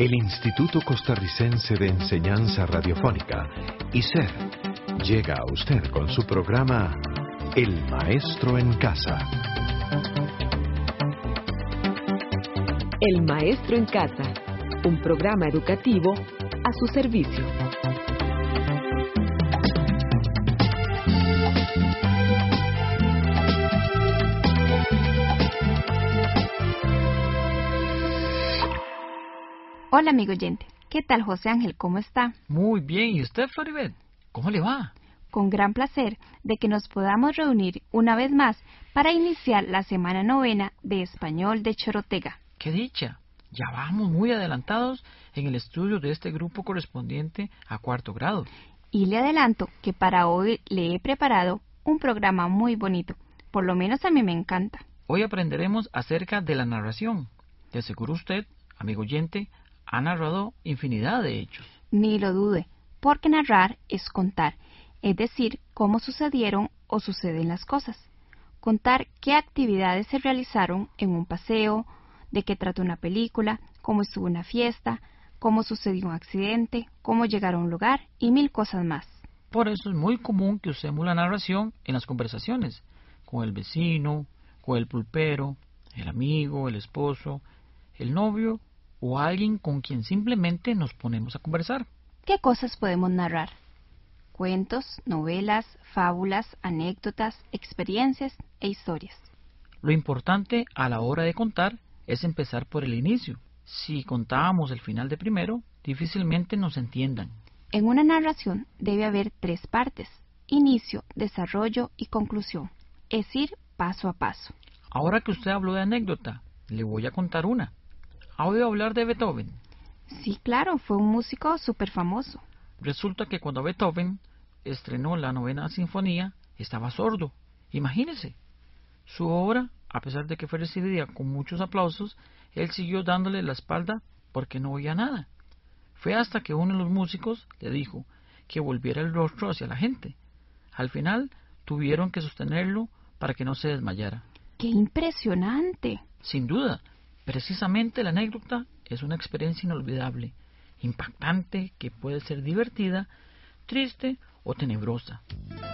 El Instituto Costarricense de Enseñanza Radiofónica, ICER, llega a usted con su programa El Maestro en Casa. El Maestro en Casa, un programa educativo a su servicio. Hola, amigo oyente. ¿Qué tal, José Ángel? ¿Cómo está? Muy bien. ¿Y usted, Floribet? ¿Cómo le va? Con gran placer de que nos podamos reunir una vez más para iniciar la semana novena de Español de Chorotega. ¡Qué dicha! Ya vamos muy adelantados en el estudio de este grupo correspondiente a cuarto grado. Y le adelanto que para hoy le he preparado un programa muy bonito. Por lo menos a mí me encanta. Hoy aprenderemos acerca de la narración. De seguro usted, amigo oyente, ha narrado infinidad de hechos. Ni lo dude, porque narrar es contar, es decir, cómo sucedieron o suceden las cosas. Contar qué actividades se realizaron en un paseo, de qué trató una película, cómo estuvo una fiesta, cómo sucedió un accidente, cómo llegar a un lugar y mil cosas más. Por eso es muy común que usemos la narración en las conversaciones, con el vecino, con el pulpero, el amigo, el esposo, el novio o alguien con quien simplemente nos ponemos a conversar. ¿Qué cosas podemos narrar? Cuentos, novelas, fábulas, anécdotas, experiencias e historias. Lo importante a la hora de contar es empezar por el inicio. Si contábamos el final de primero, difícilmente nos entiendan. En una narración debe haber 3 partes: inicio, desarrollo y conclusión, es ir paso a paso. Ahora que usted habló de anécdota, le voy a contar una. ¿Ha oído hablar de Beethoven? Sí, claro, fue un músico súper famoso. Resulta que cuando Beethoven estrenó la 9ª Sinfonía, estaba sordo. Imagínese. Su obra, a pesar de que fue recibida con muchos aplausos, él siguió dándole la espalda porque no oía nada. Fue hasta que uno de los músicos le dijo que volviera el rostro hacia la gente. Al final, tuvieron que sostenerlo para que no se desmayara. ¡Qué impresionante! Sin duda. Precisamente la anécdota es una experiencia inolvidable, impactante, que puede ser divertida, triste o tenebrosa.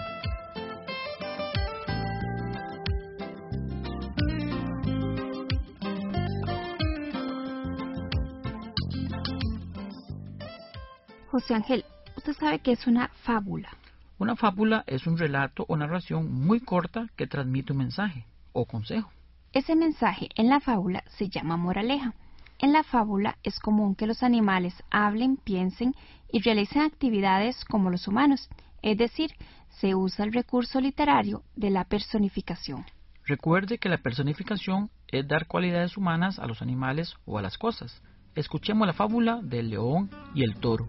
José Ángel, ¿usted sabe qué es una fábula? Una fábula es un relato o narración muy corta que transmite un mensaje o consejo. Ese mensaje en la fábula se llama moraleja. En la fábula es común que los animales hablen, piensen y realicen actividades como los humanos, es decir, se usa el recurso literario de la personificación. Recuerde que la personificación es dar cualidades humanas a los animales o a las cosas. Escuchemos la fábula del león y el toro.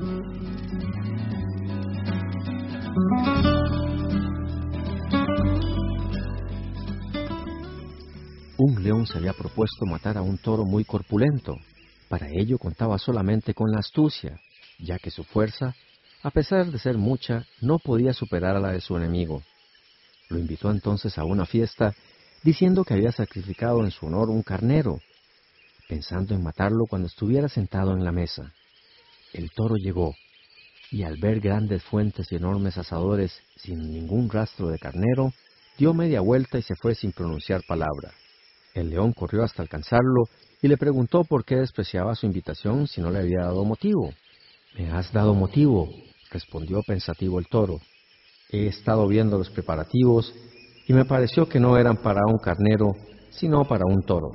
Un león se había propuesto matar a un toro muy corpulento. Para ello contaba solamente con la astucia, ya que su fuerza, a pesar de ser mucha, no podía superar a la de su enemigo. Lo invitó entonces a una fiesta, diciendo que había sacrificado en su honor un carnero, pensando en matarlo cuando estuviera sentado en la mesa. El toro llegó, y al ver grandes fuentes y enormes asadores sin ningún rastro de carnero, dio media vuelta y se fue sin pronunciar palabra. El león corrió hasta alcanzarlo y le preguntó por qué despreciaba su invitación si no le había dado motivo. «Me has dado motivo», respondió pensativo el toro. «He estado viendo los preparativos y me pareció que no eran para un carnero, sino para un toro».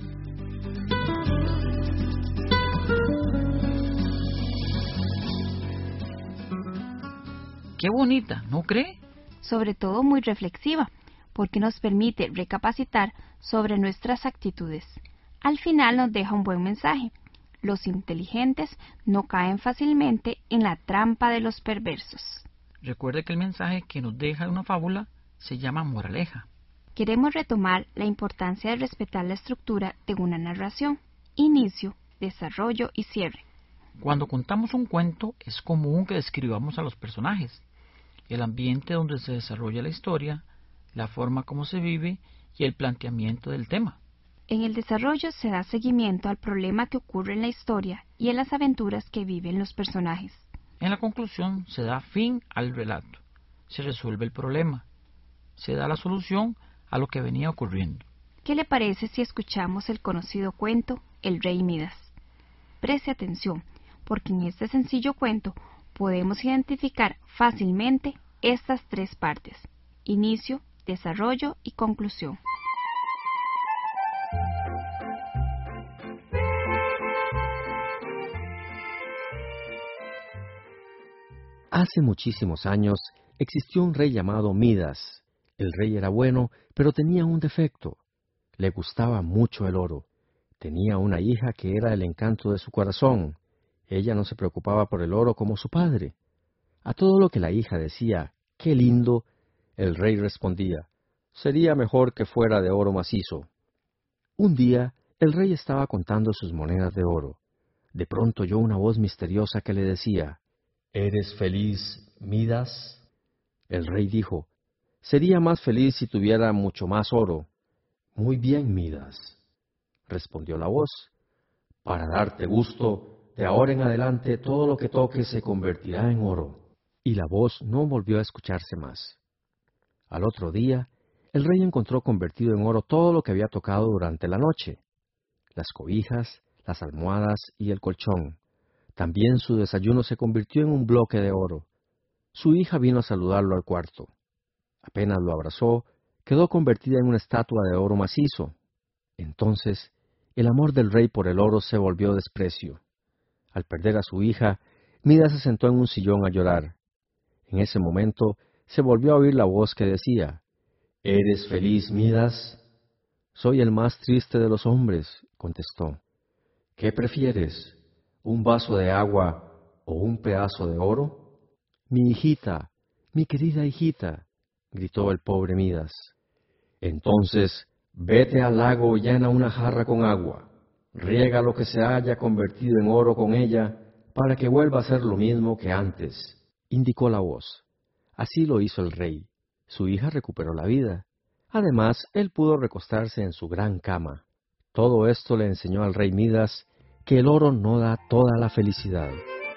¡Qué bonita! ¿No cree? Sobre todo muy reflexiva, porque nos permite recapacitar sobre nuestras actitudes. Al final nos deja un buen mensaje. Los inteligentes no caen fácilmente en la trampa de los perversos. Recuerde que el mensaje que nos deja una fábula se llama moraleja. Queremos retomar la importancia de respetar la estructura de una narración: inicio, desarrollo y cierre. Cuando contamos un cuento, es común que describamos a los personajes, el ambiente donde se desarrolla la historia, la forma como se vive y el planteamiento del tema. En el desarrollo se da seguimiento al problema que ocurre en la historia y en las aventuras que viven los personajes. En la conclusión se da fin al relato, se resuelve el problema, se da la solución a lo que venía ocurriendo. ¿Qué le parece si escuchamos el conocido cuento El Rey Midas? Preste atención, porque en este sencillo cuento podemos identificar fácilmente estas tres partes: inicio, desarrollo y conclusión. Hace muchísimos años existió un rey llamado Midas. El rey era bueno, pero tenía un defecto. Le gustaba mucho el oro. Tenía una hija que era el encanto de su corazón. Ella no se preocupaba por el oro como su padre. A todo lo que la hija decía, ¡qué lindo!, el rey respondía, sería mejor que fuera de oro macizo. Un día, el rey estaba contando sus monedas de oro. De pronto oyó una voz misteriosa que le decía, ¿eres feliz, Midas? El rey dijo, sería más feliz si tuviera mucho más oro. Muy bien, Midas, respondió la voz. Para darte gusto, de ahora en adelante todo lo que toques se convertirá en oro. Y la voz no volvió a escucharse más. Al otro día, el rey encontró convertido en oro todo lo que había tocado durante la noche: las cobijas, las almohadas y el colchón. También su desayuno se convirtió en un bloque de oro. Su hija vino a saludarlo al cuarto. Apenas lo abrazó, quedó convertida en una estatua de oro macizo. Entonces, el amor del rey por el oro se volvió desprecio. Al perder a su hija, Midas se sentó en un sillón a llorar. En ese momento, se volvió a oír la voz que decía, ¿eres feliz, Midas? Soy el más triste de los hombres, contestó. ¿Qué prefieres? ¿Un vaso de agua o un pedazo de oro? Mi hijita, mi querida hijita, gritó el pobre Midas. Entonces, vete al lago y llena una jarra con agua. Riega lo que se haya convertido en oro con ella, para que vuelva a ser lo mismo que antes, indicó la voz. Así lo hizo el rey. Su hija recuperó la vida. Además, él pudo recostarse en su gran cama. Todo esto le enseñó al rey Midas que el oro no da toda la felicidad.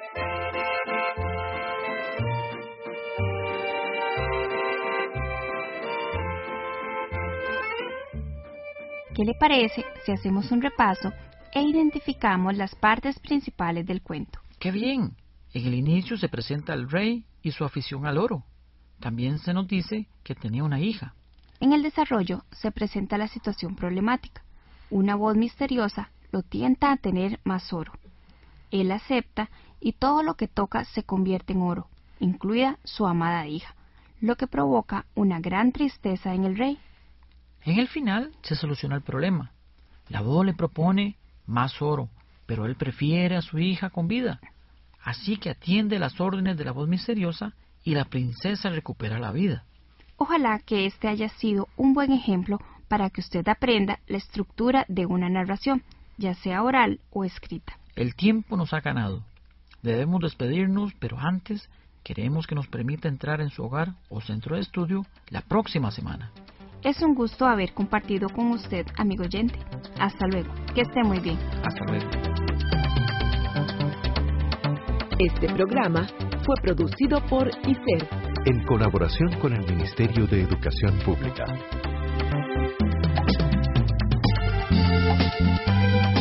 ¿Qué le parece si hacemos un repaso e identificamos las partes principales del cuento? ¡Qué bien! En el inicio se presenta al rey y su afición al oro. También se nos dice que tenía una hija. En el desarrollo se presenta la situación problemática. Una voz misteriosa lo tienta a tener más oro. Él acepta y todo lo que toca se convierte en oro, incluida su amada hija, lo que provoca una gran tristeza en el rey. En el final se soluciona el problema. La voz le propone más oro, pero él prefiere a su hija con vida. Así que atiende las órdenes de la voz misteriosa y la princesa recupera la vida. Ojalá que este haya sido un buen ejemplo para que usted aprenda la estructura de una narración, ya sea oral o escrita. El tiempo nos ha ganado. Debemos despedirnos, pero antes queremos que nos permita entrar en su hogar o centro de estudio la próxima semana. Es un gusto haber compartido con usted, amigo oyente. Hasta luego. Que esté muy bien. Hasta luego. Este programa fue producido por ICER, en colaboración con el Ministerio de Educación Pública.